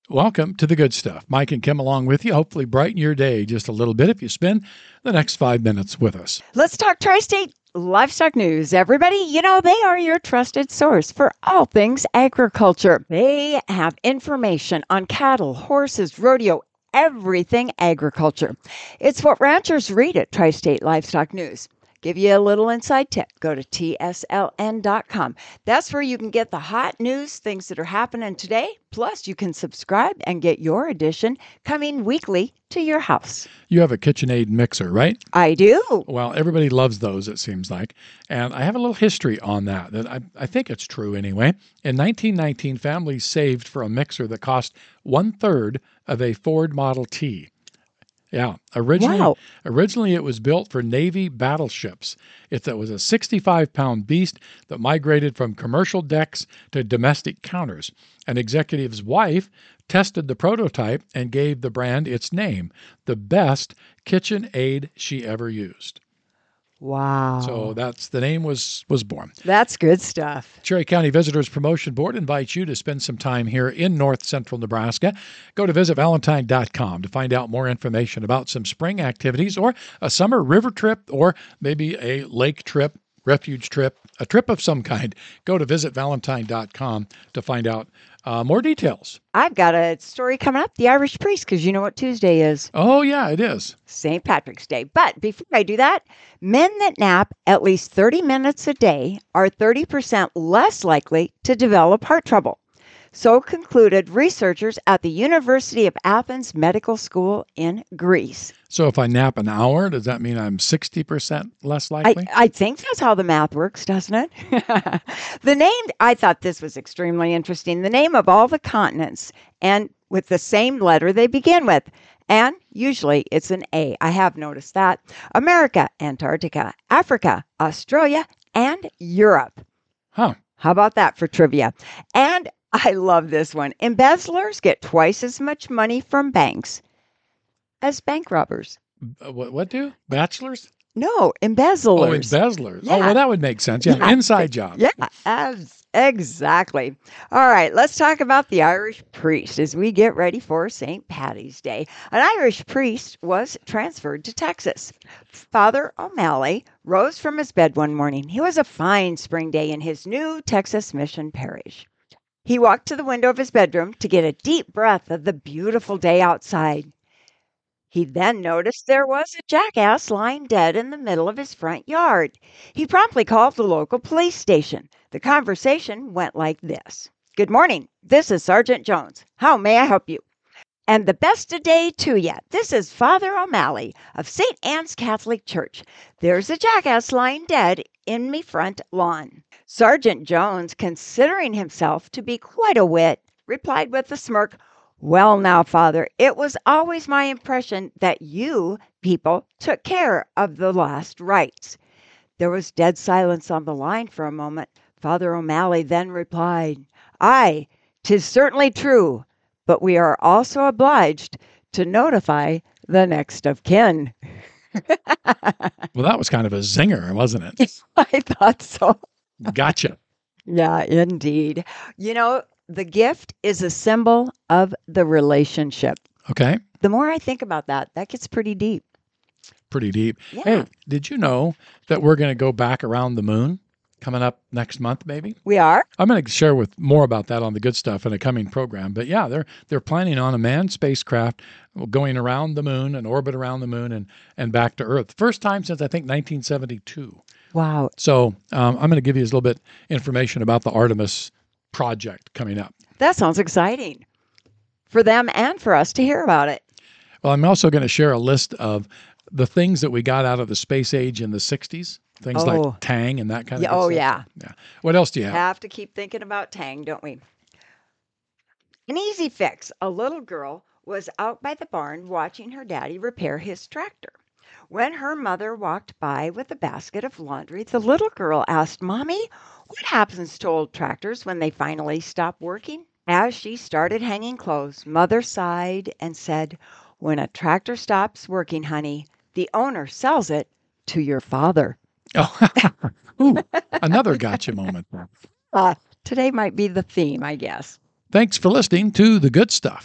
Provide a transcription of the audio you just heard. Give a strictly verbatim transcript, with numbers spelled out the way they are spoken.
Welcome to the good stuff. Mike and Kim along with you. Hopefully brighten your day just a little bit if you spend the next five minutes with us. Let's talk Tri-State Livestock News. Everybody, you know, they are your trusted source for all things agriculture. They have information on cattle, horses, rodeo, everything agriculture. It's what ranchers read at Tri-State Livestock News. Give you a little inside tip. Go to T S L N dot com. That's where you can get the hot news, things that are happening today. Plus, you can subscribe and get your edition coming weekly to your house. You have a KitchenAid mixer, right? I do. Well, everybody loves those, it seems like. And I have a little history on that. that I, I think it's true anyway. In nineteen nineteen, families saved for a mixer that cost one-third of a Ford Model T. Yeah, originally, Wow. originally it was built for Navy battleships. It, it was a sixty-five pound beast that migrated from commercial decks to domestic counters. An executive's wife tested the prototype and gave the brand its name, the best KitchenAid she ever used. Wow. So that's the name was was born. That's good stuff. Cherry County Visitors Promotion Board invites you to spend some time here in north central Nebraska. Go to visit valentine dot com to find out more information about some spring activities or a summer river trip or maybe a lake trip, refuge trip, a trip of some kind. Go to visit valentine dot com to find out uh, more details. I've got a story coming up, the Irish priest, because you know what Tuesday is. Oh, yeah, it is. Saint Patrick's Day. But before I do that, men that nap at least thirty minutes a day are thirty percent less likely to develop heart trouble. So concluded researchers at the University of Athens Medical School in Greece. So if I nap an hour, does that mean I'm sixty percent less I, likely? I think that's how the math works, doesn't it? The name, I thought this was extremely interesting. The name of all the continents and with the same letter they begin with. And usually it's an A. I have noticed that. America, Antarctica, Africa, Australia, and Europe. Huh. How about that for trivia? And I love this one. Embezzlers get twice as much money from banks as bank robbers. Uh, What, what do? Bachelors? No, embezzlers. Oh, embezzlers. Oh, Yeah. well, that would make sense. Yeah, Yeah. inside job. Yeah, abs- exactly. All right, let's talk about the Irish priest as we get ready for Saint Patty's Day. An Irish priest was transferred to Texas. Father O'Malley rose from his bed one morning. It was a fine spring day in his new Texas Mission parish. He walked to the window of his bedroom to get a deep breath of the beautiful day outside. He then noticed there was a jackass lying dead in the middle of his front yard. He promptly called the local police station. The conversation went like this. Good morning. This is Sergeant Jones. How may I help you? And the best a day to ya. This is Father O'Malley of Saint Anne's Catholic Church. There's a jackass lying dead in me front lawn. Sergeant Jones, considering himself to be quite a wit, replied with a smirk, well, now, Father, it was always my impression that you people took care of the last rites. There was dead silence on the line for a moment. Father O'Malley then replied, Aye, 'tis certainly true, but we are also obliged to notify the next of kin. Well, that was kind of a zinger, wasn't it? I thought so. Gotcha. Yeah, indeed. You know, the gift is a symbol of the relationship. Okay. The more I think about that, that gets pretty deep. Pretty deep. Yeah. Hey, did you know that we're going to go back around the moon coming up next month, maybe? We are? I'm going to share with more about that on the good stuff in a coming program. But yeah, they're they're planning on a manned spacecraft going around the moon and orbit around the moon and, and back to Earth. First time since I think nineteen seventy-two. Wow. So um, I'm going to give you a little bit information about the Artemis project coming up. That sounds exciting for them and for us to hear about it. Well, I'm also going to share a list of the things that we got out of the space age in the sixties, things Oh. like Tang and that kind of Yeah, good oh, stuff. yeah. Yeah. What else do you have? Have to keep thinking about Tang, don't we? An easy fix. A little girl was out by the barn watching her daddy repair his tractor. When her mother walked by with a basket of laundry, the little girl asked, Mommy, what happens to old tractors when they finally stop working? As she started hanging clothes, Mother sighed and said, When a tractor stops working, honey, the owner sells it to your father. Oh, ooh, another gotcha moment. Uh, today might be the theme, I guess. Thanks for listening to The Good Stuff.